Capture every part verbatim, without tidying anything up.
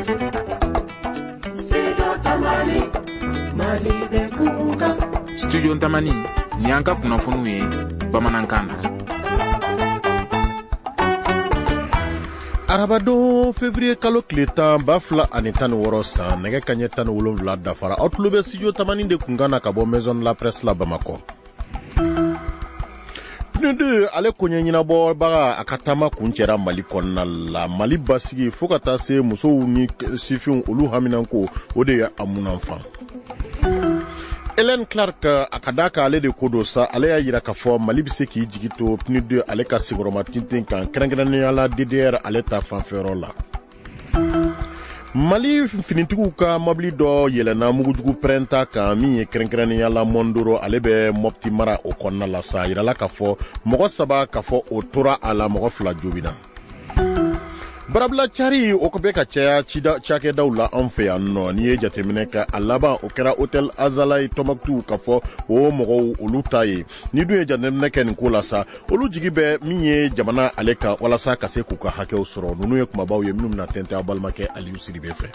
Studio Tamani ni an ka kunnafoniw ye bamanankan na. Arabado février kalo tile tan ba fila ani tan ni wɔɔrɔ san nɛgɛ kaɲɛ tan ni wolonwula dafara aw tulo bɛ studio Tamani de kunkan na ka bɔ maison de la presse la Bamakɔ. Pneu ale koɲɛ ɲinabɔ baga a ka taama kun cɛra Mali kɔnɔna la. Mali basigi fo ka taa se musow ni sifinw olu haminanko o de ye a munafan. Hélène Clark a ka da kan ale de ko do sa ale y'a yira k'a fɔ Mali bɛ se k'i jigi to P N U D ale ka sigiyɔrɔma tintin kan kɛrɛnkɛrɛnnenya la D D R ale ta fanfɛyɔrɔ la. Mali finitigiw ka mobili dɔ yɛlɛnna mugujugu pɛrɛnta kan min ye kɛrɛnkɛrɛnnenya la Mondoro ale bɛ Mopti mara o kɔnɔna la sa yirala k'a fɔ mɔgɔ saba k'a fɔ o tora a la mɔgɔ fila jobina. Barabla cari o ko bɛ ka caya cida cakɛdaw la an fɛ yan nɔ n'i ye jateminɛ kɛ a laban o kɛra hôtel Azala ye Tombouctou k'a fɔ o mɔgɔw olu ta ye ni dun ye jateminɛ kɛ nin ko la sa olu jigi bɛ min ye jamana ale kan walasa ka se k'u ka hakɛw sɔrɔ ninnu ye kumabaw ye minnu bɛna tɛntɛn a balimakɛ Aliyu Sidibe fɛ.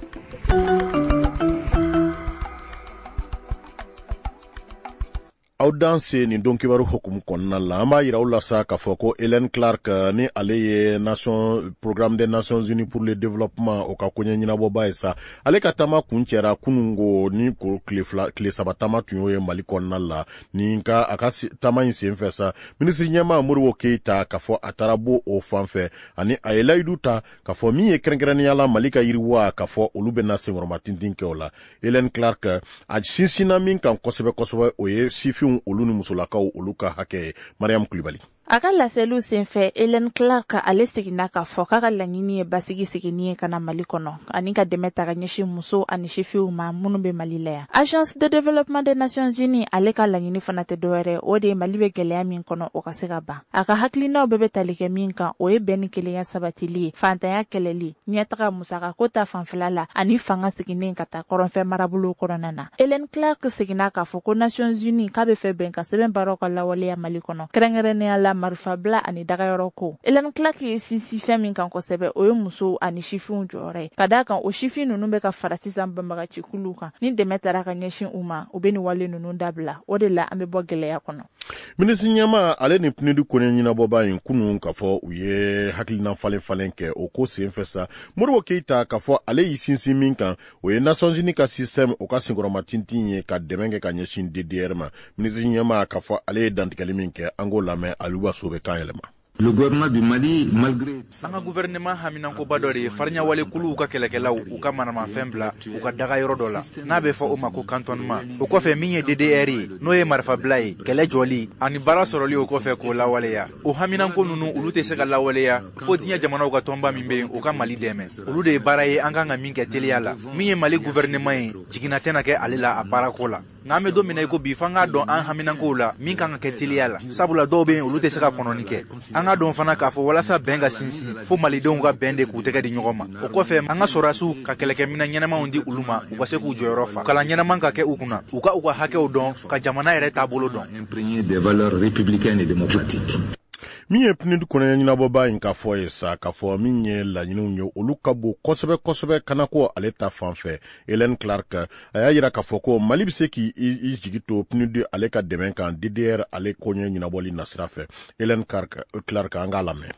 Aw danse nin don kibaru hukumu kɔnɔna la an b'a yira aw la sa k'a fɔ ko Hélène Clark ni ale ye nation programme des Nations Unies pour le développement o ka koɲɛ ɲinabɔba ye sa ale ka taama kun cɛra kunungo ni ko tile fila tile saba taama tun y'o ye Mali kɔnɔna la ni ka a ka taama in senfɛ sa minisiri ɲɛmaa Modibo Keita k'a fɔ a taara bɔ o fanfɛ ani a ye layidu ta k'a fɔ min ye kɛrɛnkɛrɛnnenya la Mali ka yiriwa k'a fɔ olu bɛna senkɔrɔma tintin kɛ o la. Hélène Clark a sinsinna min kan kosɛbɛ kosɛbɛ o ye sifin olu ni musolakaw olu ka hakɛ Mariam Kulibali. A ka laseliw senfɛ Hélène Clark ale seginna k'a fɔ k'a ka laɲini ye basigi seginni ye ka na Mali kɔnɔ ani ka dɛmɛ ta ka ɲɛsin muso ani sifiw ma minnu bɛ Mali la yan. Agence de développement des Nations Unies ale ka laɲini fana tɛ dɔwɛrɛ o de ye Mali bɛ gɛlɛya min kɔnɔ o ka se ka ban. A ka hakilinaw bɛɛ bɛ tali kɛ min kan o ye bɛn ni kelenya sabatili ye fantanya kɛlɛli ɲɛtaga musaka ko ta fanfɛla la ani fanga seginnen ka taa kɔrɔnfɛ marabolo kɔnɔna na. Hélène Clark seginna k'a fɔ ko Nations Unies k'a bɛ fɛ bɛn ka sɛbɛn baaraw ka lawaleya Mali kɔnɔ kɛrɛnkɛrɛnnenya la marifabila ani dagayɔrɔ ko. Hélène Clark ye sinsin fɛn min kan kosɛbɛ o ye muso ani sifinw jɔyɔrɔ ye ka daa kan o sifin ninnu bɛ ka fara sisan banbagacikulu kan ni dɛmɛ taara ka ɲɛsin u ma u bɛ ni wale ninnu dabila o de la an bɛ bɔ gɛlɛya kɔnɔ. Minisiri ɲɛmaa ale ni P N U D koɲɛ ɲinabɔba in kunun k'a fɔ u ye hakilina falen falen kɛ o ko senfɛ sa Modibo Keita k'a fɔ ale y'i sinsin min kan o ye Nations Unies ka système o ka senkɔrɔma tintin ye ka dɛmɛ kɛ ka ɲɛsin D D R ma. Minisiri ɲɛmaa k'a fɔ ale ye dantigɛli min kɛ an k'o lamɛn Aliuba Sobe kan yɛlɛma. Le gouvernement du Mali, malgré... Sanga gouvernement haminanko badori farnya wale kulu uka kelekela uka manama fembla uka daga yoro dola na be fo o mako cantonnement o ko fe minye D D R no ye marfa blay kele joli ani bara soroli o ko fe ko la wale ya o haminanko nunu ulute se la wale ya ko tinya jamana uka tomba mimbe uka Mali deme ulude bara ye anganga minke teliala minye Mali gouvernement jigina tena ke alila apara kola ngame do mina ko bi fanga don an haminanko la min kan ke teliala sabula do be ulute se ka kononike anga don fana k'a fɔ walasa bɛn ka sinsin fo malidenw ka bɛn de k'u tɛgɛ di ɲɔgɔn ma o kɔfɛ an ka sɔrɔdasiw ka kɛlɛkɛminɛ ɲɛnamaw di olu ma u ka se k'u jɔyɔrɔ fa kalan ɲɛnaman ka kɛ u kunna u ka u ka hakɛw dɔn ka jamana yɛrɛ taabolo dɔn. Imprégné des valeurs républicaines et démocratiques. Min ye P N U D koɲɛ ɲinabɔba in ka fɔ ye sa k'a fɔ min ye laɲiniw ye olu ka bon kosɛbɛ kosɛbɛ kana ko ale ta fanfɛ. Hélène Clark a y'a yira k'a fɔ ko Mali bɛ se k'i jigi to P N U D ale ka dɛmɛ kan D D R ale koɲɛ ɲinabɔli nasira fɛ. Hélène Clark Clark an k'a lamɛn.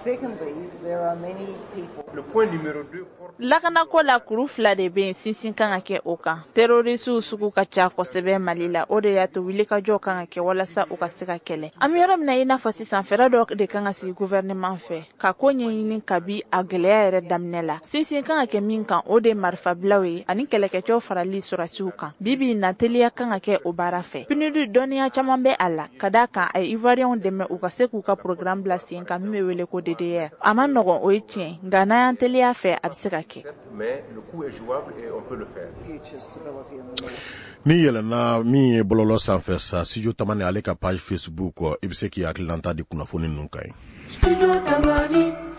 Lakanako la kuru fila de bɛ yen sinsin kan ka kɛ o kan terorisiw sugu ka ca kosɛbɛ Mali la o de y'a to wulikajɔw kan ka kɛ walasa u ka se ka kɛlɛ. An bɛ yɔrɔ min na i n'a fɔ sisan fɛɛrɛ dɔ de kan ka sigi gouvernement fɛ ka ko ɲɛɲini kabi a gɛlɛya yɛrɛ daminɛ la sinsin kan ka kɛ min kan o de marifabilaw ye ani kɛlɛkɛcɛw farali sɔrɔdasiw kan bibi na teliya kan ka kɛ o baara fɛ. P N U D dɔnniya caman bɛ a la ka daa kan a ye Ivoiriens dɛmɛ u ka se k'u ka programme bila sen kan min bɛ wele ko D D R a ma nɔgɔn o ye tiɲɛ nka n'an y'an teliya fɛ a bɛ se ka kɛ. Ni yɛlɛnna min ye bɔlɔlɔ sanfɛ sa Studio Tamani ale ka page Facebook i bɛ se k'i hakililanta di kunnafoni ninnu kan ye.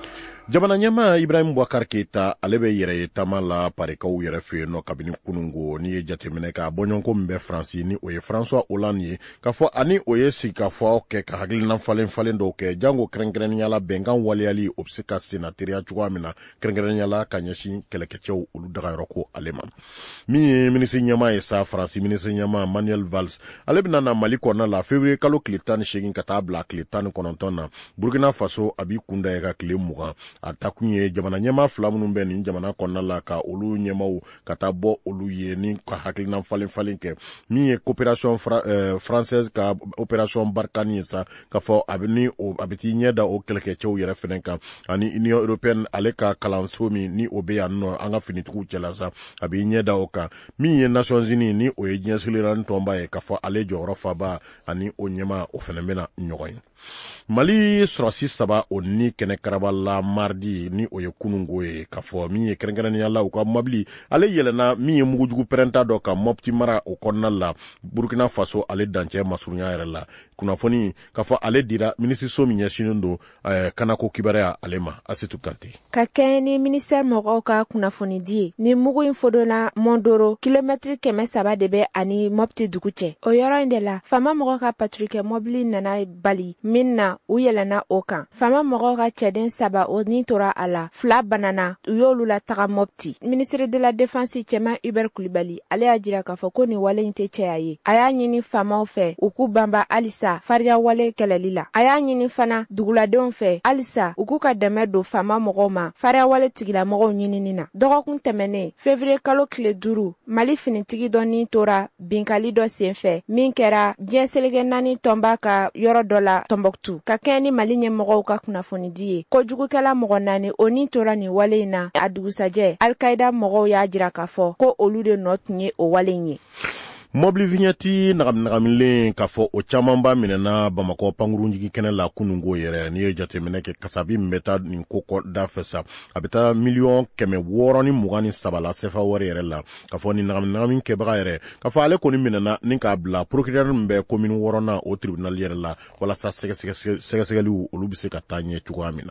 jamana ɲɛma Ibrahim Boubacar Keita ale be yɛrɛ ye taama la parikaw yɛrɛ fɛ yen nɔ kabini kunungo ni ye jateminɛ ka bɔɲɔgɔnko min bɛ Faransi ni o ye François Hollande ye k'a fɔ ani o ye sigikafɔ kɛ ka hakilina falen falen dɔw kɛ jango kɛrɛnkɛrɛnniyala bɛnkan waleyali o be se ka sena teriya cogoya min na kɛrɛnkɛrɛnniyala ka ɲɛsin kɛlɛkɛcɛw olu dagayɔrɔ ko ale ma min ye minisiri ɲɛma ye sa Faransi minisiri ɲɛma Manuel Valls ale bena na Mali kɔnɔna la février kalo tile tan ni segin ka taa bila tile tan ni kɔnɔntɔn na Burkina Faso a b'i kunda ye ka tile mugan a takun ye jamana ɲɛma fila minnu bɛ nin jamana kɔnɔna la ka olu ɲɛmaw ka taa bɔ olu ye ni ka hakilina falen falen kɛ min ye coopération fra, euh, française ka opération Barkhane ye sa ka fɔ a bɛ ni o a bɛ t'i ɲɛ da o kɛlɛkɛcɛw yɛrɛ fɛnɛ kan ani Union européenne ale ka kalanso min ni o bɛ yan nɔ an ka finitigiw cɛla sa a b'i ɲɛ da o kan min ye Nations Unies ni o ye diɲɛ sigileranin tɔnba ye ka fɔ ale jɔyɔrɔ faba ani o ɲɛma o fɛnɛ bɛna ɲɔgɔn ye Mali sɔrɔsi saba o ni kɛnɛ karaba la mardi ni o ye kunungo ye ka fɔ min ye kɛrɛnkɛrɛnniyala u ka mobili ale yɛlɛna min ye mugujugu pɛrɛnta dɔ ka Mopti mara o kɔnɔna la Burkina Faso ale dancɛ masurunya yɛrɛ la kunnafoni ka fɔ ale dira minisiso min ɲɛsinen don eh, kanako kibaruya ale ma Asitu Kante ka kɛ ni ministère mɔgɔw ka kunnafoni di ye ni mugu in fodona Mondoro kilomɛtiri kɛmɛ saba de bɛ ani Mopti dugu cɛ o yɔrɔ in de la fama mɔgɔ ka patrouille kɛ mobili nana bali min na u yɛlɛna o kan fama mɔgɔw ka cɛden saba o ni tora a la fila banana u y'olu la taga Mopti ministre de la défense cɛman Hubert Kulibali ale y'a jira k'a fɔ ko ni wale in tɛ cɛya ye a y'a ɲini famaw fɛ u k'u banba halisa fariya wale kɛlɛli la a y'a ɲini fana duguladenw fɛ halisa u k'u ka dɛmɛ don fama mɔgɔw ma fariya wale tigilamɔgɔw ɲinini na dɔgɔkun tɛmɛnen février kalo tile duuru Mali finitigi dɔ ni tora binkali dɔ senfɛ min kɛra diɲɛ seleke naani tɔnba ka yɔrɔ dɔ la Tombouctou ka kɛ ni Mali ɲɛmɔgɔw ka kunnafoni di ye kojugukɛla mɔgɔ naani o ni tora nin wale in na a dugusajɛ Al-Qaida mɔgɔw y'a jira k'a fɔ ko olu de nɔ tun ye o wale in ye mobili vignette nagaminagamilen k'a fɔ o caman b'a minɛna Bamakɔ pankurunjigi kɛnɛ la kunungo yɛrɛ n'i ye jateminɛ kɛ kasabi min bɛ taa nin ko da fɛ sa a bɛ taa miliyɔn kɛmɛ wɔɔrɔ ni mugan ni saba la sefa wari yɛrɛ la k'a fɔ nin nagaminagamin kɛbaga yɛrɛ k'a fɔ ale kɔni minɛna ni k'a bila procureur min bɛ commune wɔɔrɔnan o tribunal yɛrɛ la walasa sɛgɛsɛgɛliw olu bɛ se ka taa ɲɛ cogoya min na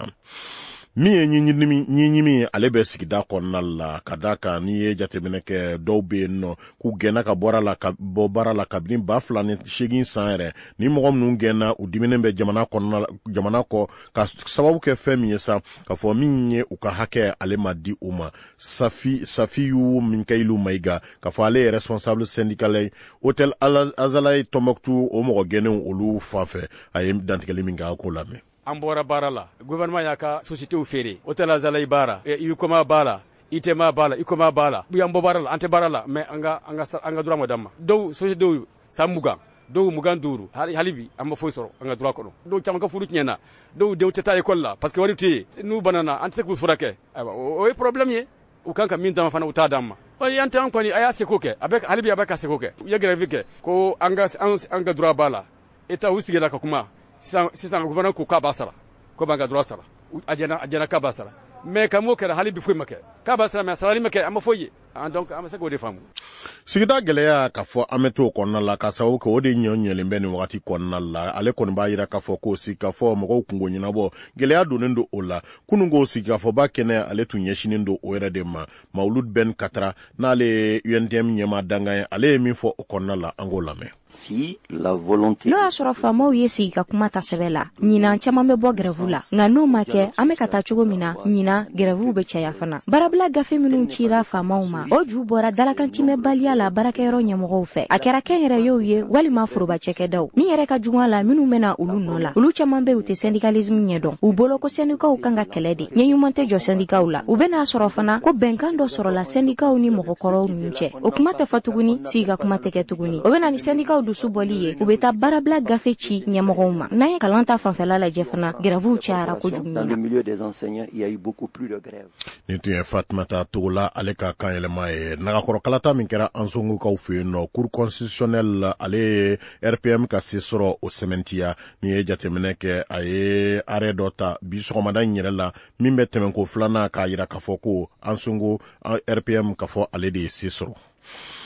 min ye ɲiɲimi ale bɛ sigida kɔnɔna la ka da kan n'i ye jateminɛ kɛ dɔw bɛ yen nɔ k'u gɛnna ka bɔra la ka bɔ baara la kabini ba fila ni segin san yɛrɛ ni mɔgɔ minnu gɛnna u diminen bɛ jamana kɔnɔna jamana kɔ ka sababu kɛ fɛn min ye sa ka fɔ min ye u ka hakɛ ale ma di u ma Safi Safiyu Minkailu Maïga ka fɔ ale ye responsable syndical ye hôtel Azalaï Tombouctou o mɔgɔ gɛnnenw olu fan fɛ a ye dantigɛli min kɛ a k'o lamɛn an bɔra baara la gouvernement y'a ka société feere hôtel Azalaï baara i koma b'a la I tema b'a la i koma b'a la an bɔ baara la an tɛ baara la mais an ka an ka an ka droit ma d'a ma dɔw société dɔw san mugan dɔw mugan duuru hali bi an ma foyi sɔrɔ an ka droit kɔnɔ dɔw caman ka furu tiɲɛna dɔw denw tɛ taa école la parce que wari tɛ yen n'u banana an tɛ se k'u furakɛ o ye problème ye u kan ka min d'an fana u t'a d'an ma yan tɛ an kɔni a y'a seko kɛ a bɛ hali bi a bɛ ka seko kɛ u ye grève kɛ ko an ka an ka droit b'a la état u sigila ka kuma sisan sisan gouvernement ko k'a b'a sara ko b'an ka droit sara a jɛna a jɛna k'a b'a sara mais ka m'o kɛra hali bi foyi ma kɛ k'a b'a sara mais a sarali ma kɛ an ma foyi ye donc an bɛ se k'o de faamu sigida gɛlɛya k'a fɔ an bɛ t'o kɔnɔna la ka sababu kɛ o de ɲɔ ɲɛlen bɛ nin wagati kɔnɔna la ale kɔni b'a yira k'a fɔ ko sigikafɔ mɔgɔw kungo ɲɛnabɔ gɛlɛya donnen don o la kunungo sigikafɔba kɛnɛ ale tun ɲɛsinen don o yɛrɛ de ma Mawulud Ben Katra n'ale U N T M ɲɛma dangan ye ale ye min fɔ o kɔnɔna la an k'o lamɛn si la volonté n'o y'a sɔrɔ faamaw ye sigi ka kuma ta sɛbɛ la ɲinan caman bɛ bɔ grève la nka n'o ma kɛ an bɛ ka taa cogo min na ɲinan grève bɛ caya fana barabila gafe minnu cira faamaw ma o ju bɔra dalakantimɛbaliya la baarakɛyɔrɔ ɲɛmɔgɔw fɛ a kɛra kɛnyɛrɛyew ye walima foroba cɛkɛdaw min yɛrɛ ka jugu la minnu bɛna olu nɔ la olu caman bɛ u tɛ syndicalisme ɲɛdɔn u bolo ko syndikaw kan ka kɛlɛ de ɲɛɲuman tɛ jɔ syndikaw la u bɛna sɔrɔ fana ko bɛnkan dɔ sɔrɔla syndikaw ni mɔgɔkɔrɔw ninnu cɛ o kuma tɛ fɔ tuguni sigi ka kuma tɛ kɛ tuguni o bɛna ni syndikaw dusu bɔli ye u bɛ taa baarabila gafe ci ɲɛmɔgɔw ma n'an ye kalan ta fanfɛla lajɛ fana grève cayara kojugu dans le milieu des enseignants il y a eu beaucoup plus de grèves nin tun ye Fatumata Togola ale ka kan yɛlɛma ye nagakɔrɔ kalata min kɛra an songokaw fɛ yen nɔ cour constitutionnel ale ye R P M ka se sɔrɔ o sɛmɛntiya ni ye jateminɛ kɛ a ye arrêt dɔ ta bi sɔgɔmada in yɛrɛ la min bɛ tɛmɛko filanan k'a yira k'a fɔ ko an songo R P M ka fɔ ale de ye se sɔrɔ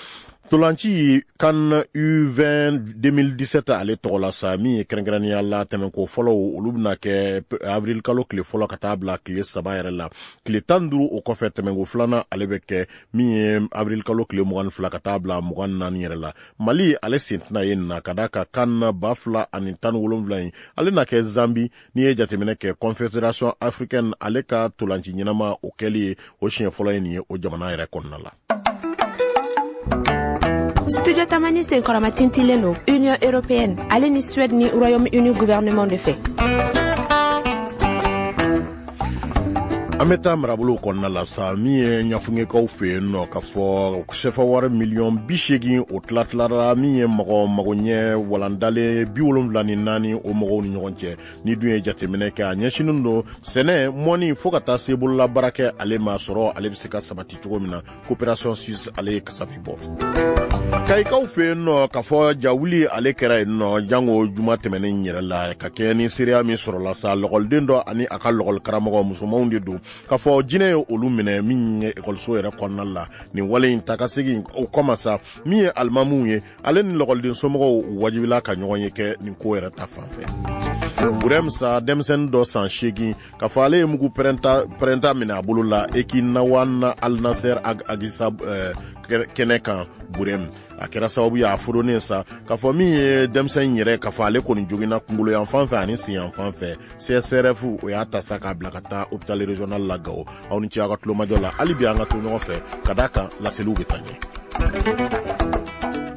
Tolanci kan U vingt deux mille dix-sept ale tɔgɔla sa min ye kɛrɛnkɛrɛnnenya la tɛmɛko fɔlɔw olu bena kɛ avril kalo tile fɔlɔ ka taa bila tile saba yɛrɛ la tile tan duru o kɔfɛ tɛmɛko filana ale bɛ kɛ min ye avril kalo tile mugan fila ka taa bila mugan naani yɛrɛ la Mali ale sentina ye na ka da ka kan ba fila ani tan wolonwula ye ale na kɛ Zambi ni ye jateminɛ kɛ Confédération africaine ale ka tolanci ɲɛnama o kɛli ye o siɲɛ fɔlɔ ye nin ye o jamana yɛrɛ kɔnɔna la. Studio Tamani sen korama tintilen no Union Européenne ale ni Suède ni Royaume-Uni gouvernement de fait. Ameta marabolo kɔnɔna la sa min ye ɲafungekaw fɛ yen nɔ k'a fɔ sefa wari miliyɔn bi seegin o tilatilara min ye mɔgɔ magoɲɛ walandalen bi wolonwula ni naani o mɔgɔw ni ɲɔgɔn cɛ ni dun ye jateminɛ kɛ a ɲɛsinen don sɛnɛ mɔni fo ka taa se bololabaara kɛ ale ma sɔrɔ ale bɛ se ka sabati cogo min na coopération suisse ale ye kasafi bɔ. Kayikaw fɛ yen nɔ k'a fɔ jawuli ale kɛra yen nɔ jango juma tɛmɛnen yɛrɛ la ka kɛ ni seereya min sɔrɔla sa lɔgɔliden dɔ ani a ka lɔgɔli karamɔgɔ musomanw de don k'a fɔ jinɛ ye olu minɛ min ye ekɔliso yɛrɛ kɔnɔna la nin wale in ta ka segin o kɔma sa min ye alimamuw ye ale ni lɔgɔliden somɔgɔw wajibila ka ɲɔgɔn ye kɛ nin ko yɛrɛ ta fanfɛ. Burem sa denmisɛnnin dɔ san seegin k'a fɔ ale ye mugu pɛrɛnta pɛrɛnta minɛ a bolo la Eki Nawana Al Nasser Agisa kɛnɛ kan Burem a kɛra sababu ye a foronen sa k'a fɔ min ye denmisɛnnin yɛrɛ k'a fɔ ale kɔni joginna kunkolo yan fan fɛ ani sen yan fan fɛ C S R F o y'a ta sa k'a bila ka taa hôpital régional la Gao aw ni ce a ka tulomajɔ la hali bi an ka to ɲɔgɔn fɛ ka d'a kan laseliw bɛ taa ɲɛ.